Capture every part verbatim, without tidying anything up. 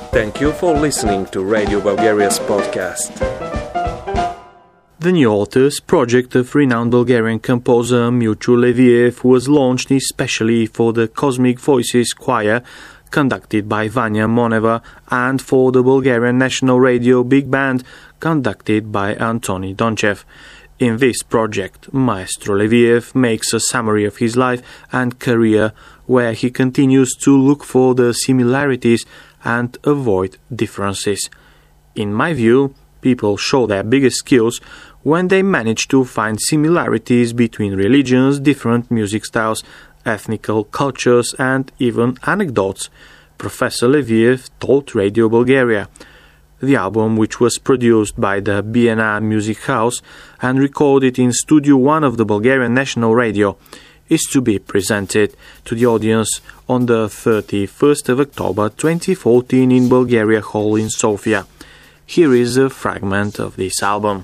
Thank you for listening to Radio Bulgaria's podcast. The New Authors project of renowned Bulgarian composer Miuciu Leviev was launched especially for the Cosmic Voices Choir, conducted by Vanya Moneva, and for the Bulgarian National Radio Big Band, conducted by Antoni Donchev. In this project, Maestro Leviev makes a summary of his life and career, where he continues to look for the similarities and avoid differences. In my view, people show their biggest skills when they manage to find similarities between religions, different music styles, ethnical cultures, and even anecdotes, Professor Leviev told Radio Bulgaria. The album, which was produced by the B N A Music House and recorded in Studio One of the Bulgarian National Radio, is to be presented to the audience on the thirty-first of October twenty fourteen in Bulgaria Hall in Sofia. Here is a fragment of this album.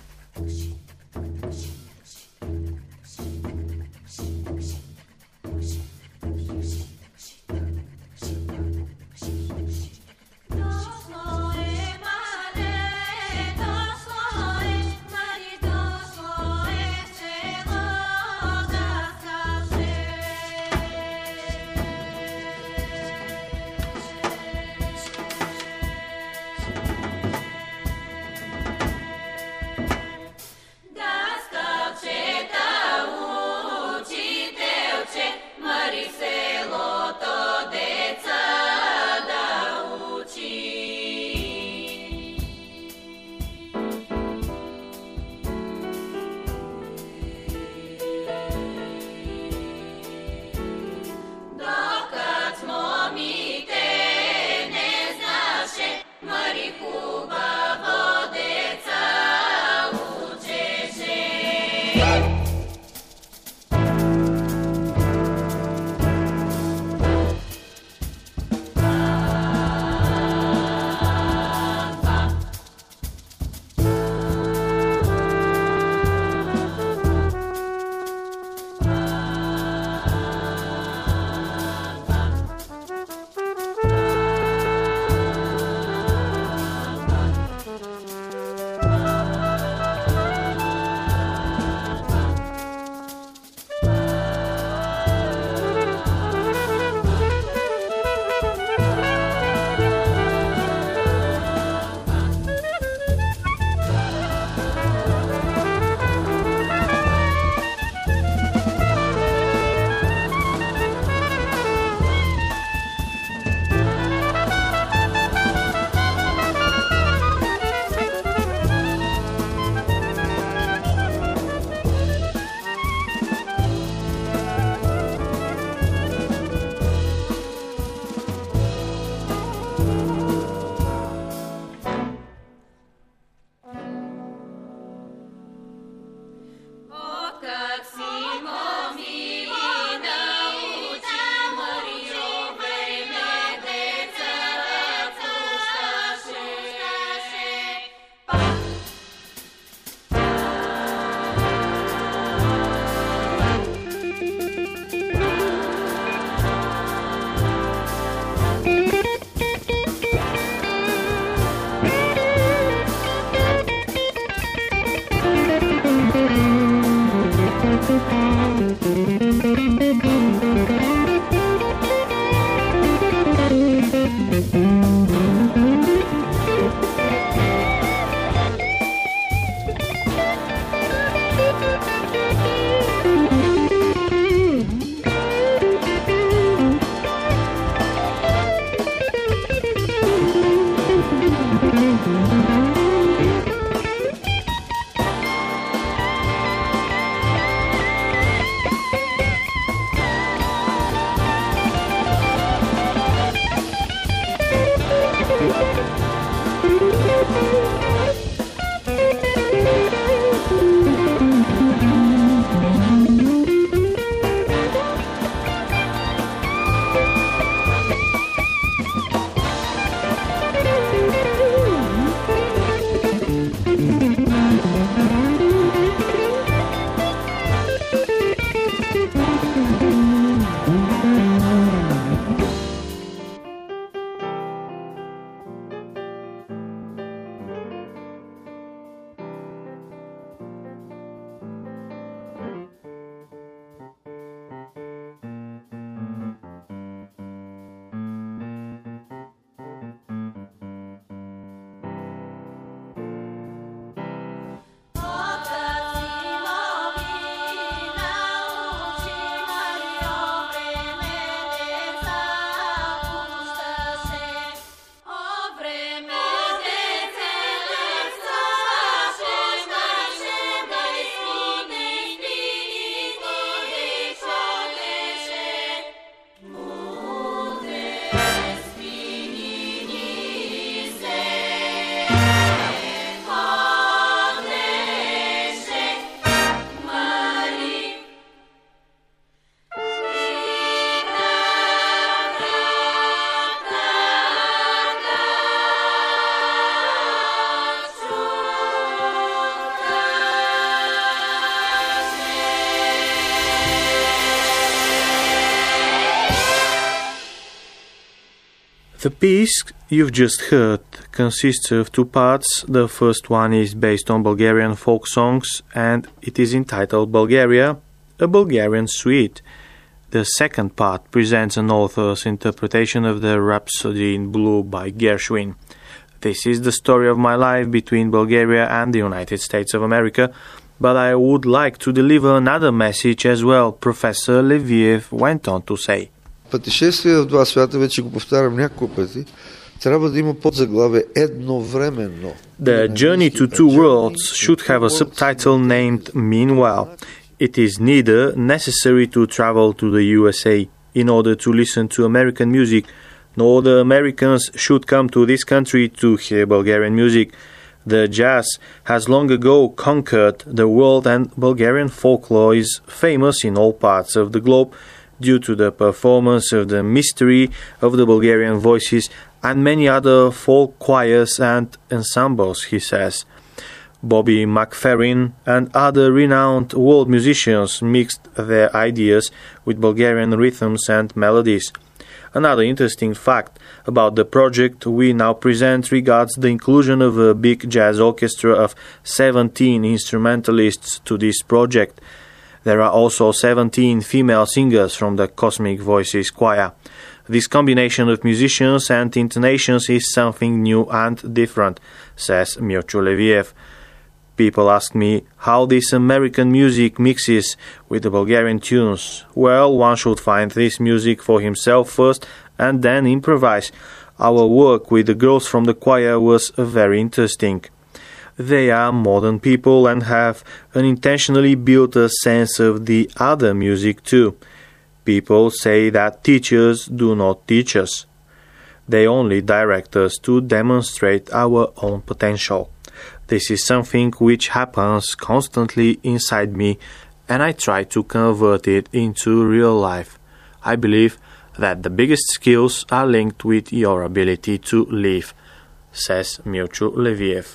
The piece you've just heard consists of two parts. The first one is based on Bulgarian folk songs and it is entitled Bulgaria, a Bulgarian suite. The second part presents an author's interpretation of the Rhapsody in Blue by Gershwin. This is the story of my life between Bulgaria and the United States of America, but I would like to deliver another message as well, Professor Leviev went on to say. Пътешествие в два свята, вече го повтарям няколко пъти, трябва да има подзаглавие едновременно. The journey to two worlds should have a subtitle named Meanwhile. It is neither necessary to travel to the U S A in order to listen to American music, nor the Americans should come to this country to hear Bulgarian music. The jazz has long ago conquered the world and Bulgarian folklore is famous in all parts of the globe due to the performance of the mystery of the Bulgarian voices and many other folk choirs and ensembles, he says. Bobby McFerrin and other renowned world musicians mixed their ideas with Bulgarian rhythms and melodies. Another interesting fact about the project we now present regards the inclusion of a big jazz orchestra of seventeen instrumentalists to this project. There are also seventeen female singers from the Cosmic Voices Choir. This combination of musicians and intonations is something new and different, says Mircea Leviev. People ask me how this American music mixes with the Bulgarian tunes. Well, one should find this music for himself first and then improvise. Our work with the girls from the choir was very interesting. They are modern people and have unintentionally built a sense of the other music too. People say that teachers do not teach us. They only direct us to demonstrate our own potential. This is something which happens constantly inside me and I try to convert it into real life. I believe that the biggest skills are linked with your ability to live, says Mircea Leviev.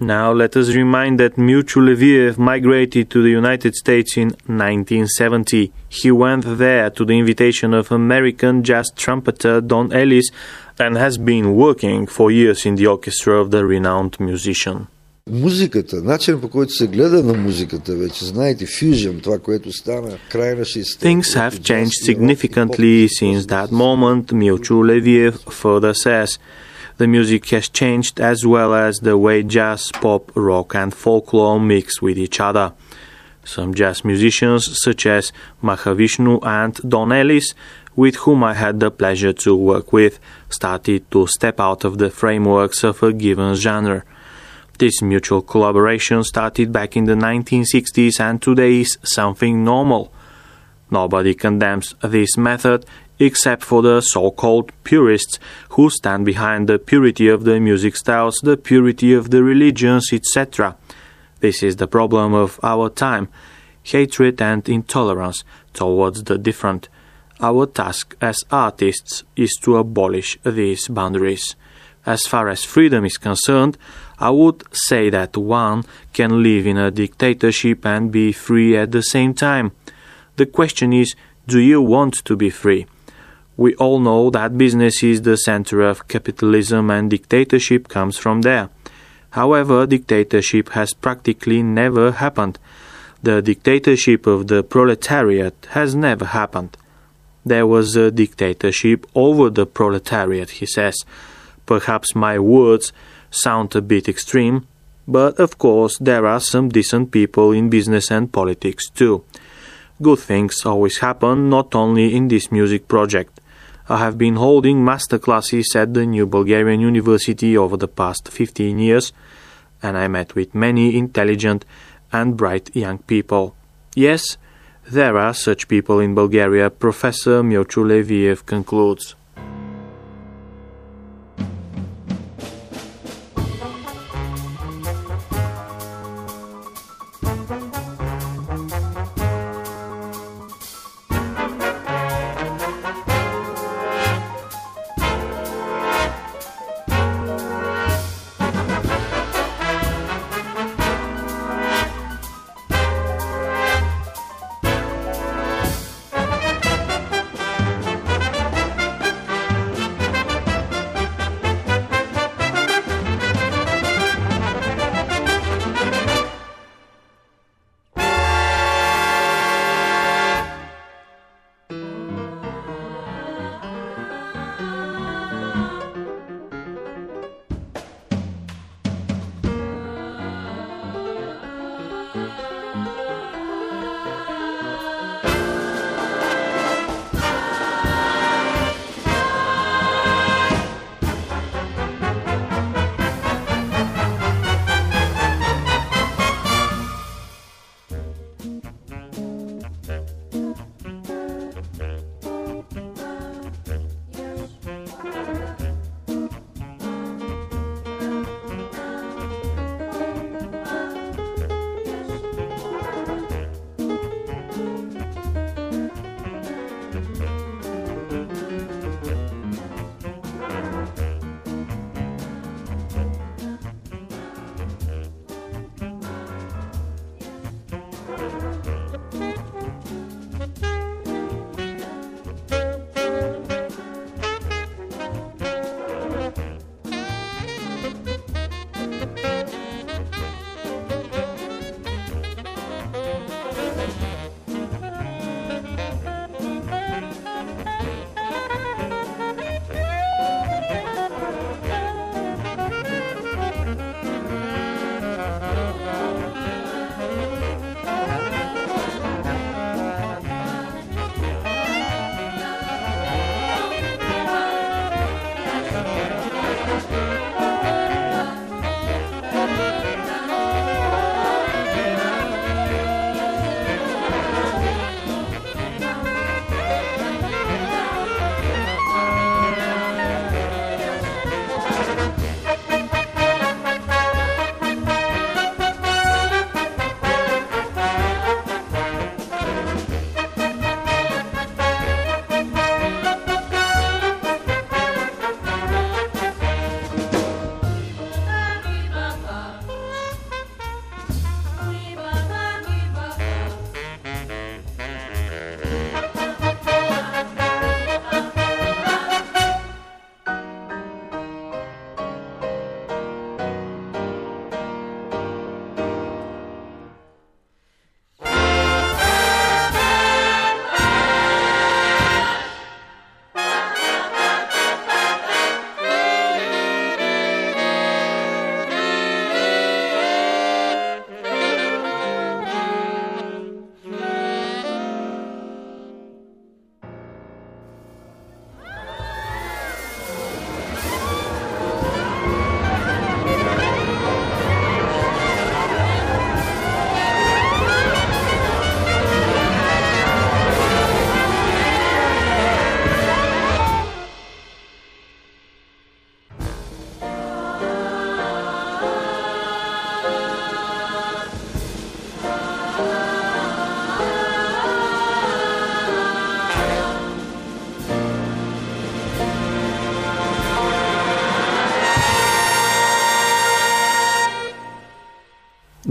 Now let us remind that Miucciu Leviev migrated to the United States in nineteen seventy. He went there to the invitation of American jazz trumpeter Don Ellis and has been working for years in the orchestra of the renowned musician. Музиката, начинът по който се гледа на музиката, вече знаете, фюжън, това, което стана край на шестдесетте. Things have changed significantly since that moment, Miucciu Leviev further says. The music has changed as well as the way jazz, pop, rock and folklore mix with each other. Some jazz musicians such as Mahavishnu and Don Ellis, with whom I had the pleasure to work with, started to step out of the frameworks of a given genre. This mutual collaboration started back in the nineteen sixties and today is something normal. Nobody condemns this method except for the so-called purists who stand behind the purity of the music styles, the purity of the religions, et cetera. This is the problem of our time, hatred and intolerance towards the different. Our task as artists is to abolish these boundaries. As far as freedom is concerned, I would say that one can live in a dictatorship and be free at the same time. The question is, do you want to be free? We all know that business is the center of capitalism and dictatorship comes from there. However, dictatorship has practically never happened. The dictatorship of the proletariat has never happened. There was a dictatorship over the proletariat, he says. Perhaps my words sound a bit extreme, but of course there are some decent people in business and politics too. Good things always happen, not only in this music project. I have been holding master classes at the New Bulgarian University over the past fifteen years, and I met with many intelligent and bright young people. Yes, there are such people in Bulgaria, Professor Miucciu Leviev concludes.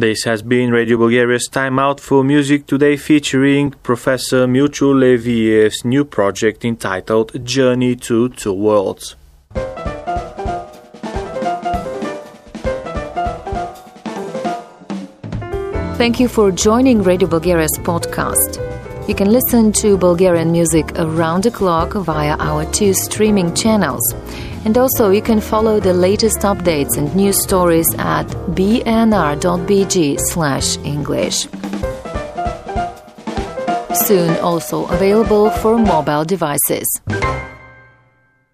This has been Radio Bulgaria's Time Out for Music today, featuring Professor Miuciu Leviev's new project entitled Journey to Two Worlds. Thank you for joining Radio Bulgaria's podcast. You can listen to Bulgarian music around the clock via our two streaming channels. And also you can follow the latest updates and news stories at b n r dot b g slash English. Soon also available for mobile devices.